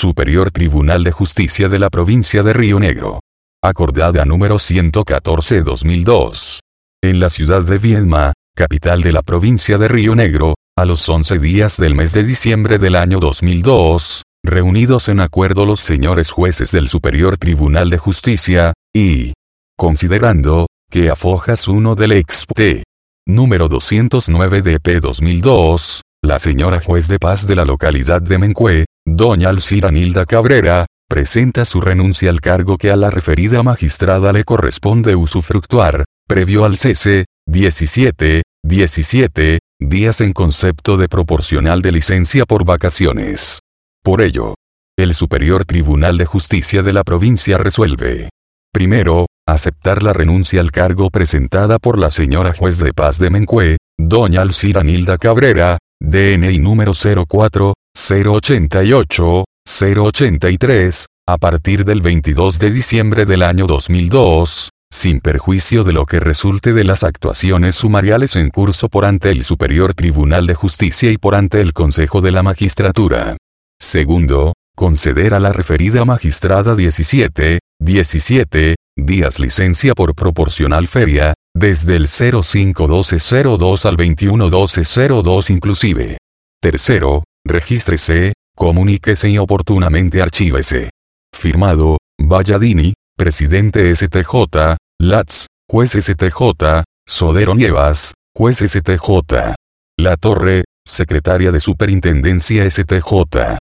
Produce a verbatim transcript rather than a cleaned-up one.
Superior Tribunal de Justicia de la Provincia de Río Negro. Acordada número ciento catorce barra dos mil dos. En la ciudad de Viedma, capital de la provincia de Río Negro, a los once días del mes de diciembre del año dos mil dos, reunidos en acuerdo los señores jueces del Superior Tribunal de Justicia, y considerando que a fojas uno del expte número doscientos nueve D P dos mil dos, la señora juez de paz de la localidad de Mencue, doña Alcira Nilda Cabrera, presenta su renuncia al cargo que a la referida magistrada le corresponde usufructuar, previo al cese, diecisiete, diecisiete, días en concepto de proporcional de licencia por vacaciones. Por ello, el Superior Tribunal de Justicia de la provincia resuelve: primero, aceptar la renuncia al cargo presentada por la señora juez de paz de Mencue, doña Alcira Nilda Cabrera, D N I número cero cuatro, cero ochenta y ocho, cero ochenta y tres, a partir del veintidós de diciembre del año dos mil dos, sin perjuicio de lo que resulte de las actuaciones sumariales en curso por ante el Superior Tribunal de Justicia y por ante el Consejo de la Magistratura. Segundo, conceder a la referida magistrada diecisiete, diecisiete, días licencia por proporcional feria, desde el cero cinco doce cero dos al veintiuno doce cero dos inclusive. Tercero, regístrese, comuníquese y oportunamente archívese. Firmado, Valladini, Presidente S T J, Latz, Juez S T J, Sodero Nievas, Juez S T J. La Torre, Secretaria de Superintendencia S T J.